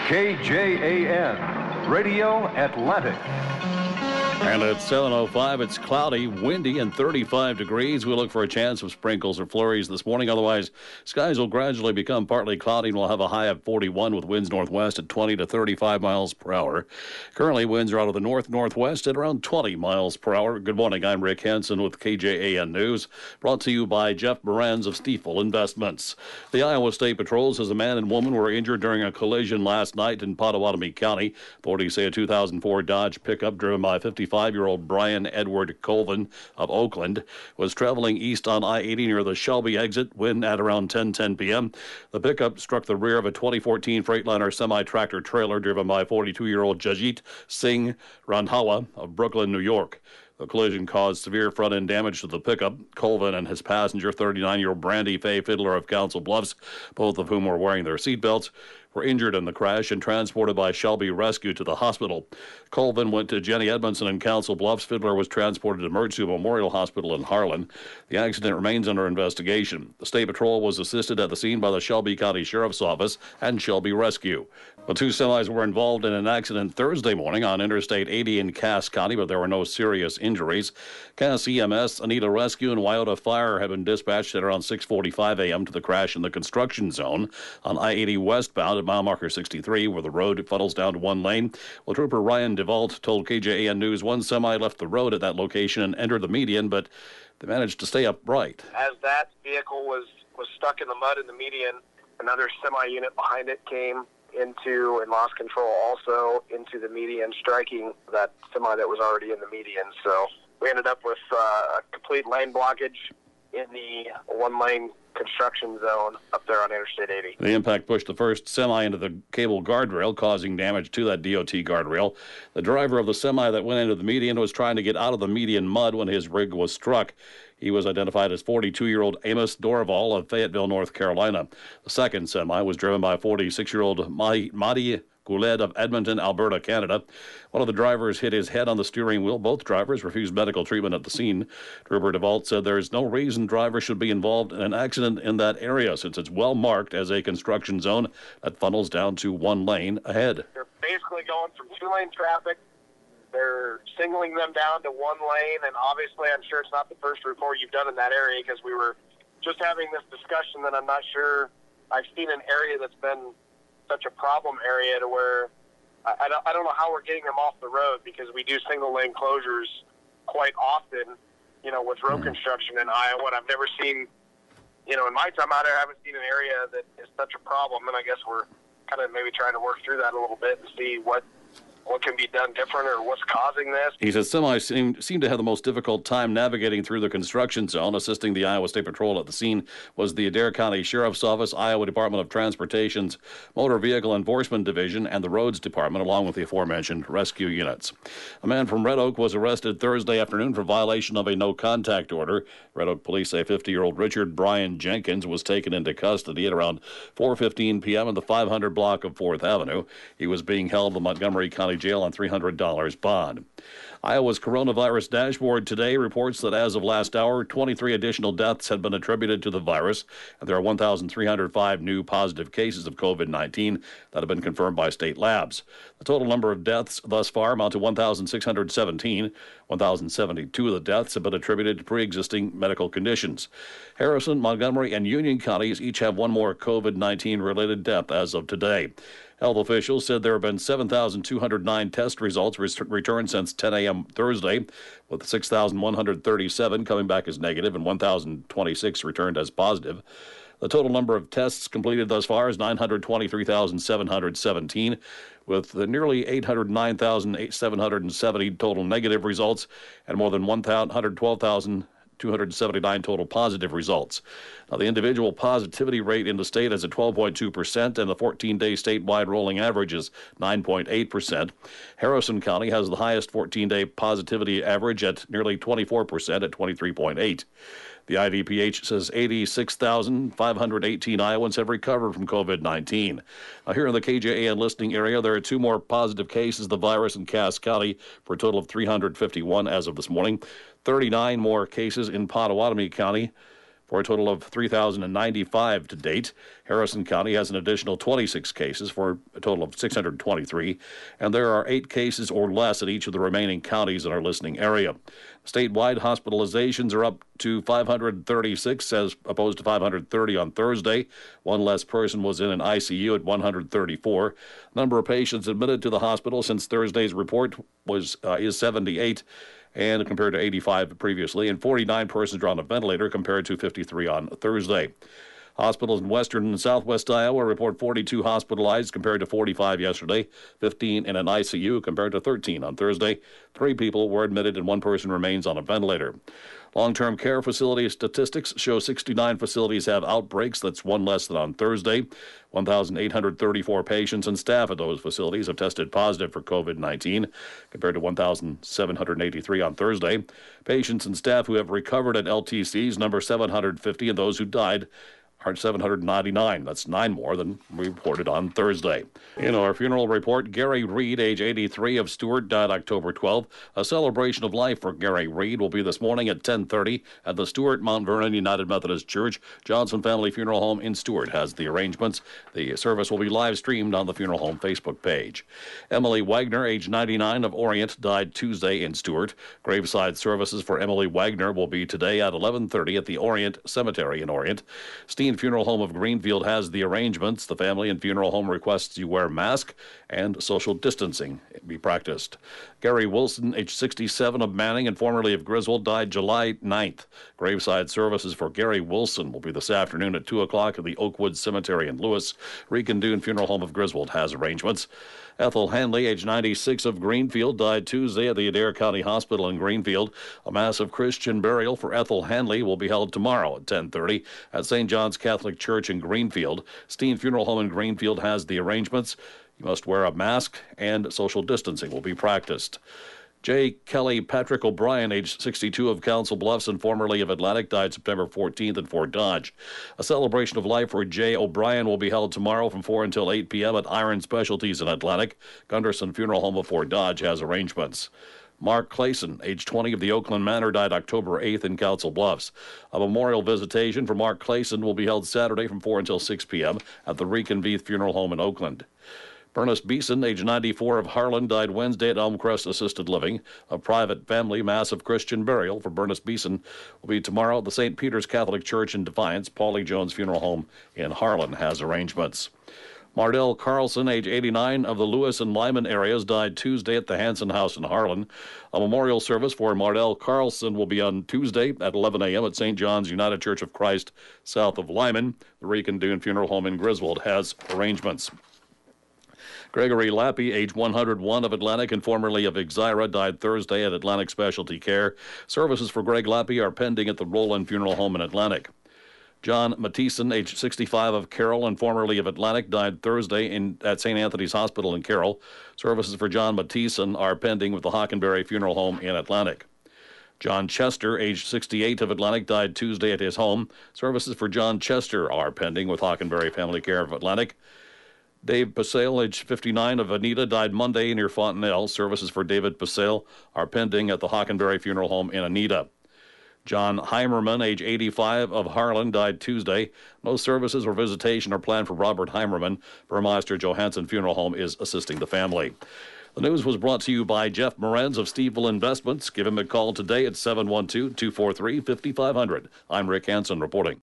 KJAN, Radio Atlantic. And at 7:05, it's cloudy, windy, and 35 degrees. We look for a chance of sprinkles or flurries this morning. Otherwise, skies will gradually become partly cloudy, and we'll have a high of 41 with winds northwest at 20 to 35 miles per hour. Currently, winds are out of the north-northwest at around 20 miles per hour. Good morning. I'm Rick Henson with KJAN News, brought to you by Jeff Moranz of Stiefel Investments. The Iowa State Patrol says a man and woman were injured during a collision last night in Pottawatomie County. Authorities say a 2004 Dodge pickup driven by 55-year-old Brian Edward Colvin of Oakland was traveling east on I-80 near the Shelby exit when at around 10:10 p.m. The pickup struck the rear of a 2014 Freightliner semi-tractor trailer driven by 42-year-old Jajit Singh Randhawa of Brooklyn, New York. The collision caused severe front-end damage to the pickup. Colvin and his passenger, 39-year-old Brandy Faye Fiddler of Council Bluffs, both of whom were wearing their seatbelts, were injured in the crash and transported by Shelby Rescue to the hospital. Colvin went to Jenny Edmondson in Council Bluffs. Fiddler was transported to Mertzu Memorial Hospital in Harlan. The accident remains under investigation. The State Patrol was assisted at the scene by the Shelby County Sheriff's Office and Shelby Rescue. The two semis were involved in an accident Thursday morning on Interstate 80 in Cass County, but there were no serious injuries. Cass EMS, Anita Rescue, and Wyoto Fire have been dispatched at around 6:45 a.m. to the crash in the construction zone on I-80 westbound at mile marker 63, where the road funnels down to one lane. Well, Trooper Ryan DeVault told KJAN News one semi left the road at that location and entered the median, but they managed to stay upright. As that vehicle was stuck in the mud in the median, another semi-unit behind it came into and lost control also into the median, striking that semi that was already in the median. So we ended up with a complete lane blockage in the one-lane construction zone up there on Interstate 80. The impact pushed the first semi into the cable guardrail, causing damage to that DOT guardrail. The driver of the semi that went into the median was trying to get out of the median mud when his rig was struck. He was identified as 42-year-old Amos Dorval of Fayetteville, North Carolina. The second semi was driven by 46-year-old Mahdi Guled of Edmonton, Alberta, Canada. One of the drivers hit his head on the steering wheel. Both drivers refused medical treatment at the scene. Trooper DeVault said there is no reason drivers should be involved in an accident in that area since it's well marked as a construction zone that funnels down to one lane ahead. They're basically going from two-lane traffic. They're singling them down to one lane, and obviously I'm sure it's not the first report you've done in that area because we were just having this discussion that I'm not sure I've seen an area that's been such a problem area to where I don't know how we're getting them off the road because we do single lane closures quite often, with road construction in Iowa. And I've never seen, in my time out there, I haven't seen an area that is such a problem. And I guess we're kind of maybe trying to work through that a little bit and see what can be done different or what's causing this. He says semis seem to have the most difficult time navigating through the construction zone. Assisting the Iowa State Patrol at the scene was the Adair County Sheriff's Office, Iowa Department of Transportation's Motor Vehicle Enforcement Division, and the Roads Department, along with the aforementioned rescue units. A man from Red Oak was arrested Thursday afternoon for violation of a no-contact order. Red Oak police say 50-year-old Richard Brian Jenkins was taken into custody at around 4:15 p.m. in the 500 block of 4th Avenue. He was being held in the Montgomery County Jail on $300 bond. Iowa's coronavirus dashboard today reports that as of last hour, 23 additional deaths had been attributed to the virus, and there are 1,305 new positive cases of COVID-19 that have been confirmed by state labs. The total number of deaths thus far amount to 1,617. 1,072 of the deaths have been attributed to pre-existing medical conditions. Harrison, Montgomery, and Union counties each have one more COVID-19 related death as of today. Health officials said there have been 7,209 test results returned since 10 a.m. Thursday, with 6,137 coming back as negative and 1,026 returned as positive. The total number of tests completed thus far is 923,717, with nearly 809,770 total negative results and more than 112,279 total positive results. Now, the individual positivity rate in the state is at 12.2%, and the 14-day statewide rolling average is 9.8%. Harrison County has the highest 14-day positivity average at nearly 24% at 23.8%. The IDPH says 86,518 Iowans have recovered from COVID-19. Now, here in the KJAN listening area, there are two more positive cases of the virus in Cass County for a total of 351 as of this morning. 39 more cases in Pottawatomie County. for a total of 3,095 to date. Harrison County has an additional 26 cases for a total of 623, and there are 8 cases or less in each of the remaining counties in our listening area. Statewide hospitalizations are up to 536 as opposed to 530 on Thursday. One less person was in an ICU at 134. Number of patients admitted to the hospital since Thursday's report is 78. And compared to 85 previously, and 49 persons are on a ventilator compared to 53 on Thursday. Hospitals in western and southwest Iowa report 42 hospitalized compared to 45 yesterday, 15 in an ICU compared to 13 on Thursday. 3 people were admitted and 1 person remains on a ventilator. Long-term care facility statistics show 69 facilities have outbreaks. That's 1 less than on Thursday. 1,834 patients and staff at those facilities have tested positive for COVID-19 compared to 1,783 on Thursday. Patients and staff who have recovered at LTCs number 750, and those who died are 799. That's 9 more than we reported on Thursday. In our funeral report, Gary Reed, age 83, of Stuart, died October 12th. A celebration of life for Gary Reed will be this morning at 10:30 at the Stuart Mount Vernon United Methodist Church. Johnson Family Funeral Home in Stuart has the arrangements. The service will be live streamed on the Funeral Home Facebook page. Emily Wagner, age 99, of Orient, died Tuesday in Stuart. Graveside services for Emily Wagner will be today at 11:30 at the Orient Cemetery in Orient. Funeral Home of Greenfield has the arrangements. The family and funeral home requests you wear mask and social distancing be practiced. Gary Wilson, age 67, of Manning and formerly of Griswold, died July 9th. Graveside services for Gary Wilson will be this afternoon at 2 o'clock at the Oakwood Cemetery in Lewis. Recondoon Funeral Home of Griswold has arrangements. Ethel Hanley, age 96, of Greenfield, died Tuesday at the Adair County Hospital in Greenfield. A mass of Christian burial for Ethel Hanley will be held tomorrow at 10:30 at St. John's Catholic Church in Greenfield. Steen Funeral Home in Greenfield has the arrangements. You must wear a mask and social distancing will be practiced. J. Kelly Patrick O'Brien, age 62, of Council Bluffs and formerly of Atlantic, died September 14th in Fort Dodge. A celebration of life for J. O'Brien will be held tomorrow from 4 until 8 p.m. at Iron Specialties in Atlantic. Gunderson Funeral Home of Fort Dodge has arrangements. Mark Clayson, age 20, of the Oakland Manor, died October 8th in Council Bluffs. A memorial visitation for Mark Clayson will be held Saturday from 4 until 6 p.m. at the Reconveith Funeral Home in Oakland. Bernice Beeson, age 94, of Harlan, died Wednesday at Elmcrest Assisted Living. A private family mass of Christian burial for Bernice Beeson will be tomorrow at the St. Peter's Catholic Church in Defiance. Paulie Jones Funeral Home in Harlan has arrangements. Mardell Carlson, age 89, of the Lewis and Lyman areas, died Tuesday at the Hanson House in Harlan. A memorial service for Mardell Carlson will be on Tuesday at 11 a.m. at St. John's United Church of Christ, south of Lyman. The Recondoon Funeral Home in Griswold has arrangements. Gregory Lappy, age 101, of Atlantic and formerly of Exira, died Thursday at Atlantic Specialty Care. Services for Greg Lappy are pending at the Roland Funeral Home in Atlantic. John Mattison, age 65, of Carroll and formerly of Atlantic, died Thursday at St. Anthony's Hospital in Carroll. Services for John Mattison are pending with the Hockenberry Funeral Home in Atlantic. John Chester, age 68, of Atlantic, died Tuesday at his home. Services for John Chester are pending with Hockenberry Family Care of Atlantic. Dave Pasale, age 59, of Anita, died Monday near Fontenelle. Services for David Pasale are pending at the Hockenberry Funeral Home in Anita. John Heimerman, age 85, of Harlan, died Tuesday. No services or visitation are planned for Robert Heimerman. Burmeister Johansson Funeral Home is assisting the family. The news was brought to you by Jeff Morenz of Steveville Investments. Give him a call today at 712-243-5500. I'm Rick Hansen reporting.